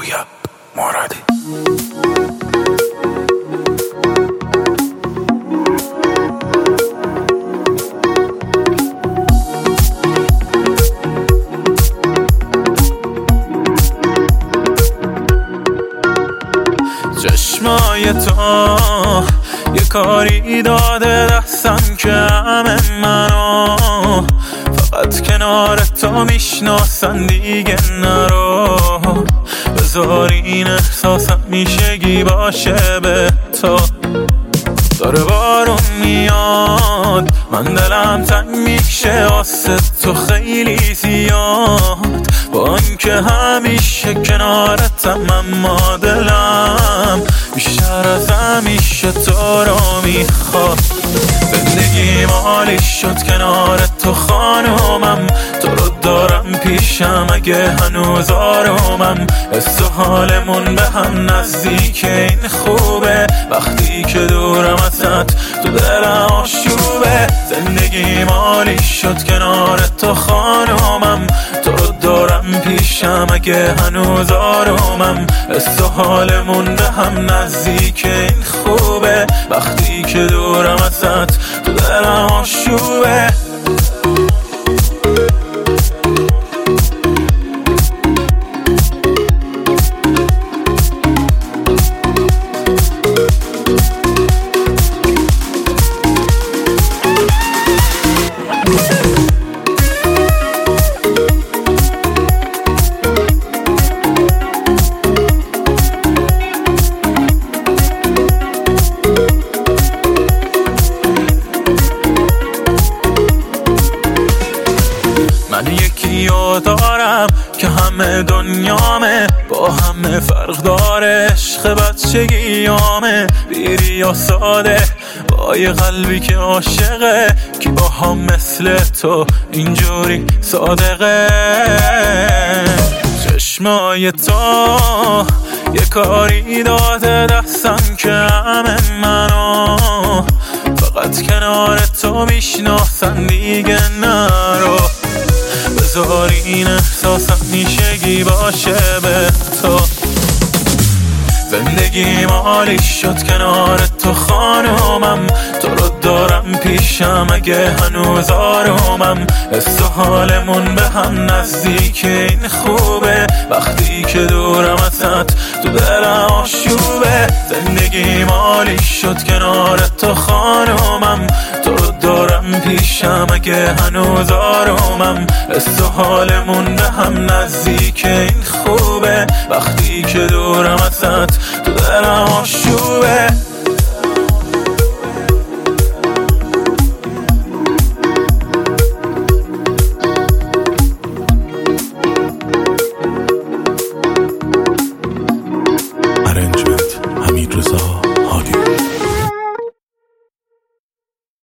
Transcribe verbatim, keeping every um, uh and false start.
پویا مرادی. چشمای تو یه کاری داده دستم که همه منو فقط کنار تو میشناسن دیگه نرو. بذار این احساسم میشگی باشه به تو. داره بارون میاد من دلم تنگ میشه واسه تو خیلی زیاد. با اینکه همیشه کنارتم اما دلم بیشتر از همیشه تو رو میخواد. زندگی مالی شد کنار تو خانومم. تو رو دارم پیشم اگه هنوز آرومم. حس و حالمون به هم نزدیک این خوبه. وقتی که دورم ازت تو دلم آشوبه. زندگی مالی شد کنار تو خانومم. تو رو دارم پیشم اگه هنوز آرومم. حس و حالمون به هم نزدیک این خوبه. وقتی که دورم ازت تو دلم آشوبه. من یکی رو دارم که همه دنیامه. با همه فرق داره عشق بچگیامه. بیری یا ساده با یه قلبی که عاشقه. کی با هم مثل تو اینجوری صادقه. چشمای تو یه کاری داده دستم که همه منو فقط کنار تو میشناسن دیگه نرو. بذار این احساسم میشگی باشه به تو. زندگی مالی شد کنار تو خانومم. تو رو دارم پیشم اگه هنوز آرومم. حس و حالمون به هم نزدیک این خوبه. وقتی که دورم ازت تو دلم آشوبه. زندگی مالی شد کنار تو خانومم. تو رو دارم پیشم اگه هنوز آرومم. حس و حالمون به هم نزدیک این خوبه.